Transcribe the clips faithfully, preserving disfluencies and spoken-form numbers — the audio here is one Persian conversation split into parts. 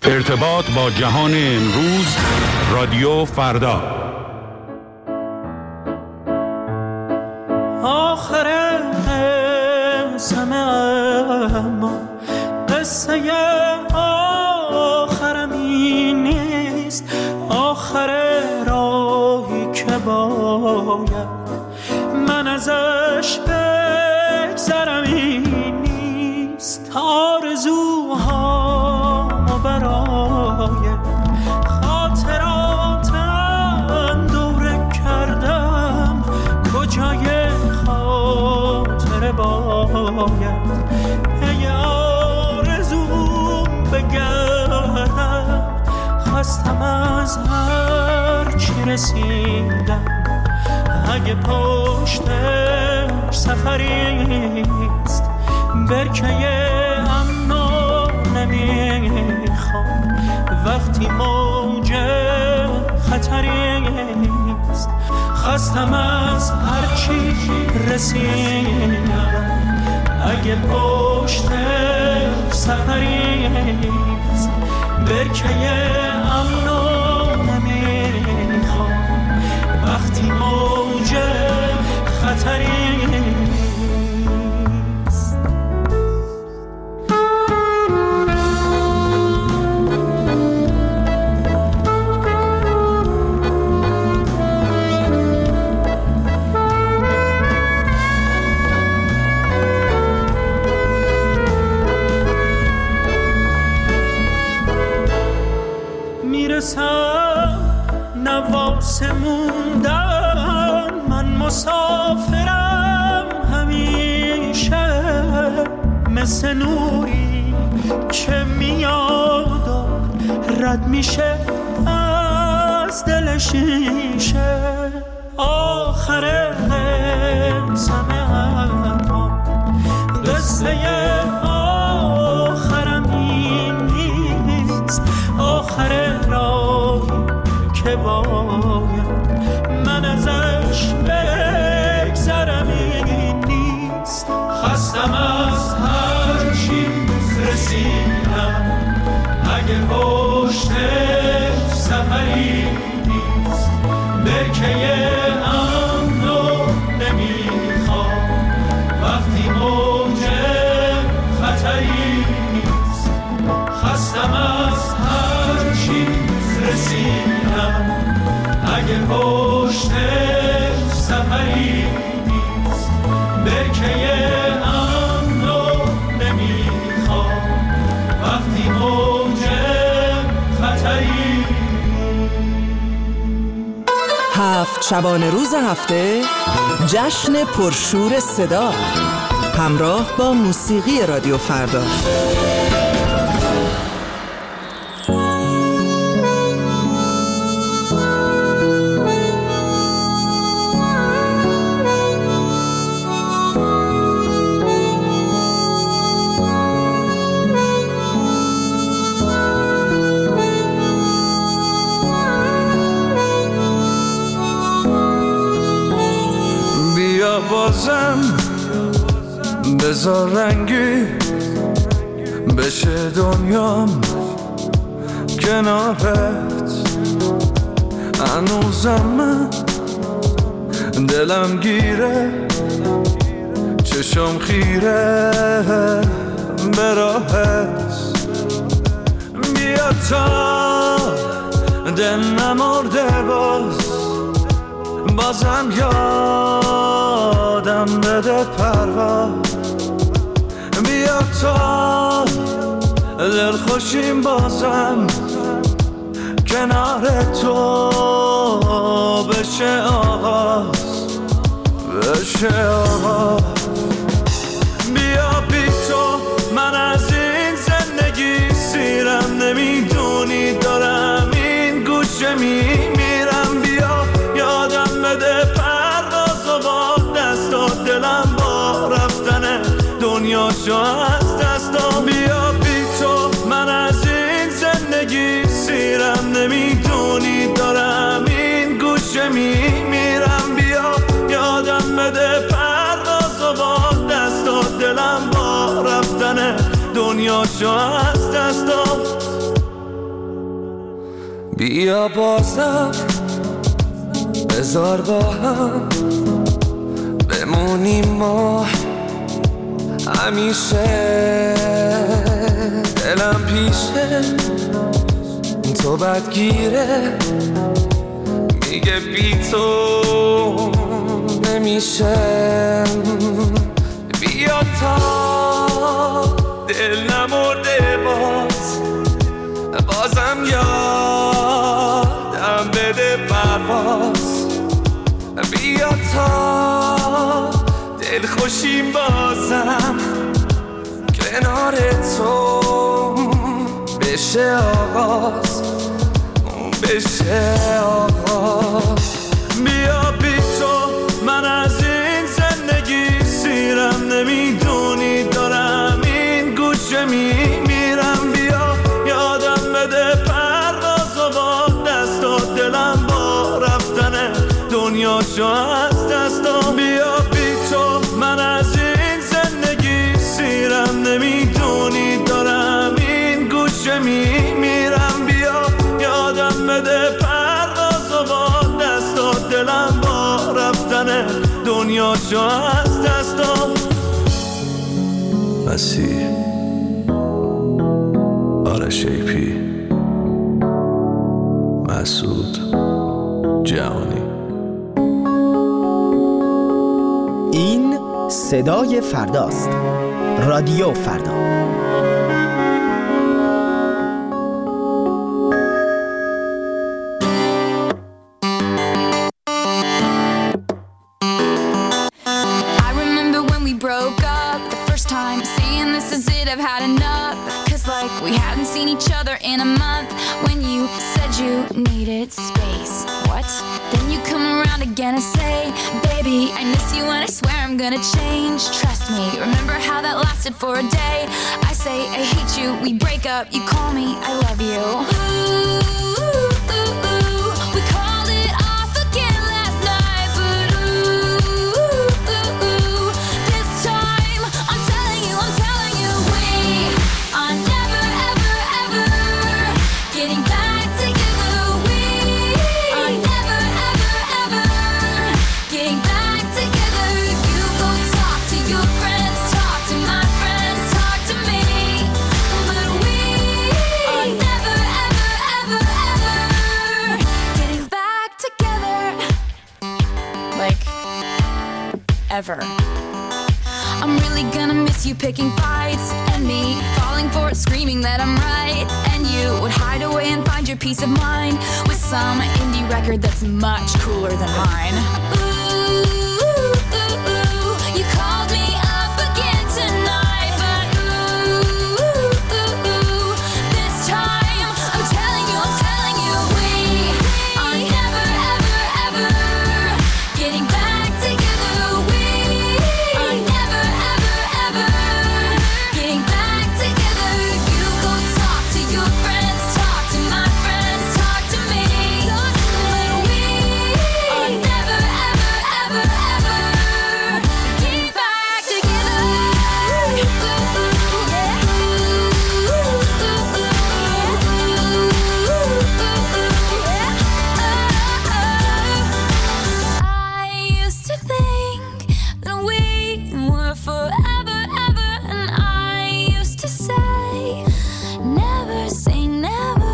ارتباط با جهان امروز، رادیو فردا. آخر قسم اما قصه آخرم این نیست، آخر راهی که باید من ازش بگذرم این نیست. آرزوهامو برای خاطراتم دوره کردم، کجای خاطره باید ای آرزوم بگردم. خستم از هر چی رسیدم، اگه پشتش سفریست برکه امنو نمیخوام وقتی موج خطریست. خستم از هر چی رسیدم، اگه پشتش سفریست برکه امنو نمیخوام وقتی موج خطریست. نواسه موندن من مسافرم همیشه، مثل نوری که میاد و رد میشه از دل شیشه. آخر قسم اما قصه آخرم این نیست، آخر راهی که باید من ازش بگذرم این نیست. خستم از هر چی رسیدم، اگه پشتش سفری نیست برکه امنو نمیخوام وقتی موج خطری نیست. خستم از هر چی رسیدم، اگه پشتش سفری نیست برکه امنو نمیخوام وقتی موج خطری. هفت شبانه روز هفته جشن پرشور صدا همراه با موسیقی رادیو فردا. بازم بذار رنگی بشه دنیام کنارت، هنوزم من دلم گیره چشم خیره به راحت. بیا تا دل نمرده باز بازم یادم بده پرواز. بیا تا دل خوشیم بازم کنار تو بشه آغاز بشه آغاز. بیا بی تو من از این زندگی سیرم، نمیدونی دارم این گوشه میمیرم. بیا یادم بده پرواز و با دستات دلم با رفتن دنیاشو از دستام. بیا بی تو من از این زندگی سیرم، نمیدونی دارم این گوشه میمیرم. بیا یادم بده پرواز و با دستات دلم با رفتن دنیاشو از دستام. بیا بازم بذار با هم بمونیم ما همیشه. دلم پیشه تو بدگیره میگه بی تو نمیشه. بیا تا دل نمرده باز بازم یادم بده پرواز. بیا تا دل خوشیم بازم کنار تو بشه آغاز بشه آغاز. بیا بی تو من از این زندگی سیرم نمیدونی دارم این گوشه میمیرم. بیا یادم بده پرواز و با دست و دلم با رفتن دنیا شو از دستم. بیا بی تو من از این زندگی سیرم نمیدونی دارم این گوشه میمیرم. بیا یادم بده پرواز و با دست و دلم با رفتن دنیا شو از دستم. مسیح آرش ایپی مسعود جهانی. این صدای فرداست. رادیو فردا. We hadn't seen each other in a month when you said you needed space. What? Then you come around again and say, baby, I miss you and I swear I'm gonna change. Trust me, remember how that lasted for a day? I say I hate you, we break up, you call me, I love you. Ooh, ooh, ooh, ooh. We called it off again last night, but ooh, ooh, ooh, ooh. This time, I'm telling you, I'm telling you, we are never getting back together. We are never, ever, ever getting back together. You go talk to your friends, talk to my friends, talk to me. But we are never, ever, ever, ever getting back together. Like, ever. I'm really gonna miss you picking fights and me falling for it, screaming that I'm right. And you would hide away and find your peace of mind with some indie record that's much cooler than mine. Ooh, ooh, ooh. You called me up again tonight, but ooh, ooh, ooh. This time, I'm telling you, I'm telling you, we are never, ever, ever getting back together. We are never, ever, ever getting back together. You go talk to your friends, talk to my friends, talk to me. But we are never, ever, ever, ever getting back together. I used to think that we were forever, ever, and I used to say, never say never.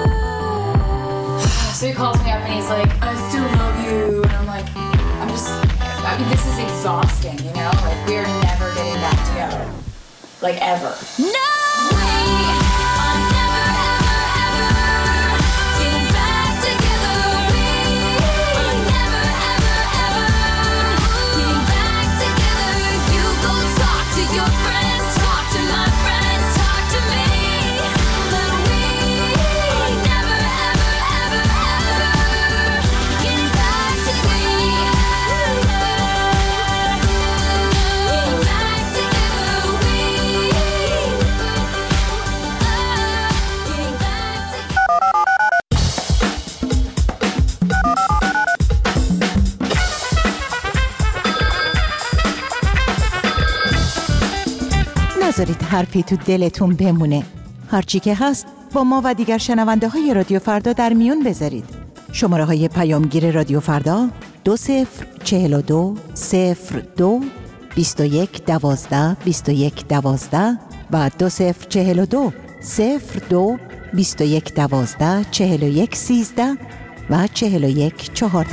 So he calls me up and he's like, I still love you. And I'm like, I'm just, I mean, this is exhausting, you know? Like, we're never getting back together. Like, ever. No! We are never, ever, ever getting back together. We are never, ever, ever getting back together. You go talk to your friends, talk to my friends, talk to me. But we are never, ever, ever, ever getting back together. Getting back together. We نذارید حرفی تو دلتون بمونه. هرچی که هست با ما و دیگر شنونده های رادیو فردا در میون بذارید. شماره های پیامگیر رادیو فردا دو صفر چهل و دو صفر دو بیست و یک دوازده بیست و یک دوازده و دو صفر چهل و دو صفر دو بیست و یک دوازده چهل و یک سیزده و چهل و یک چهارده.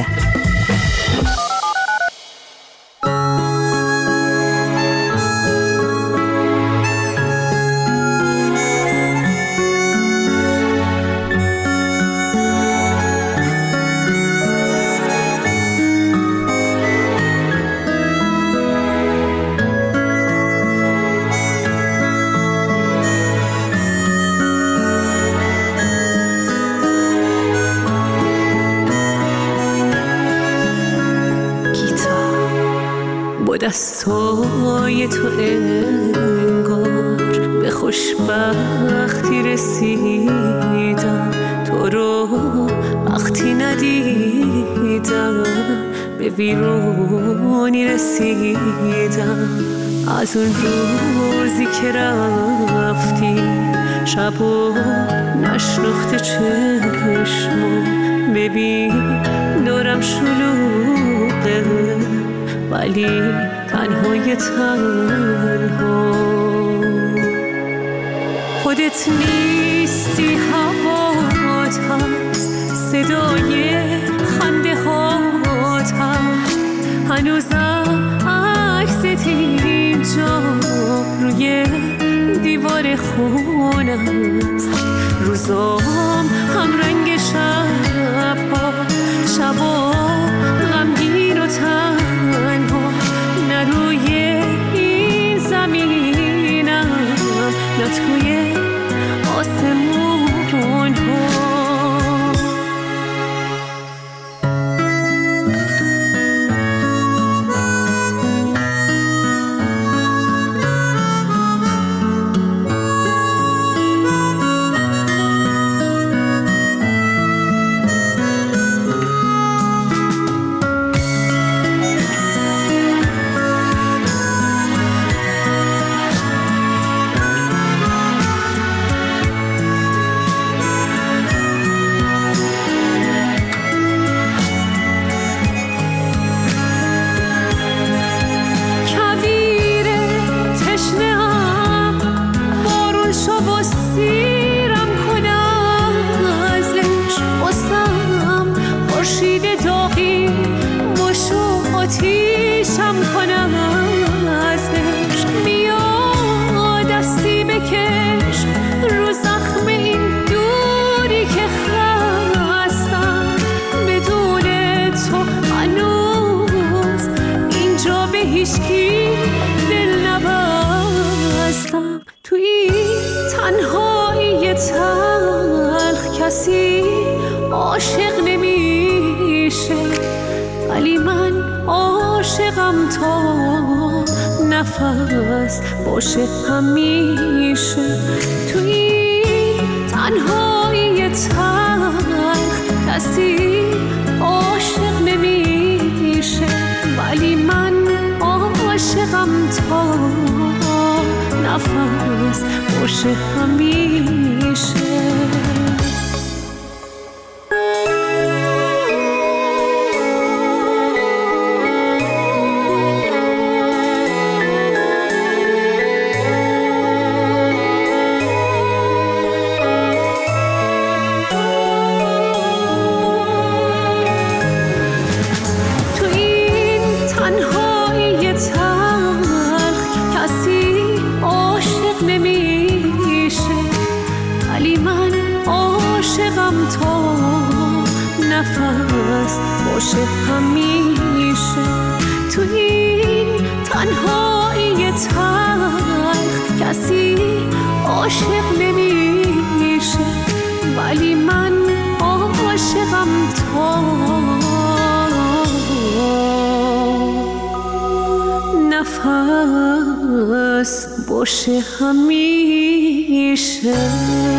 دستای تو انگار به خوشبختی رسیدم، تو رو وقتی ندیدم به ویرونی رسیدم. از اون روزی که رفتی شب و نشناخته چشمو، ببین دورم شلوغه ولی تنهای تنها. خودت نیستی هوات هست، صدای خنده هات هست، هنوزم عکست اینجا روی دیوار خونه است. روزام هم رنگ شبا، شبا غمگین و تنها، نه روی این زمینم نه توی آسمون ها. کسی عاشق نمیشه ولی من عاشقم تا نفس باشه همیشه. تو این تنهایی تلخ کسی عاشق نمیشه ولی من عاشقم تا نفس باشه همیشه. نفس باشه همیشه. تو این تنهایی تلخ کسی عاشق نمیشه ولی من عاشقم تا نفس باشه همیشه.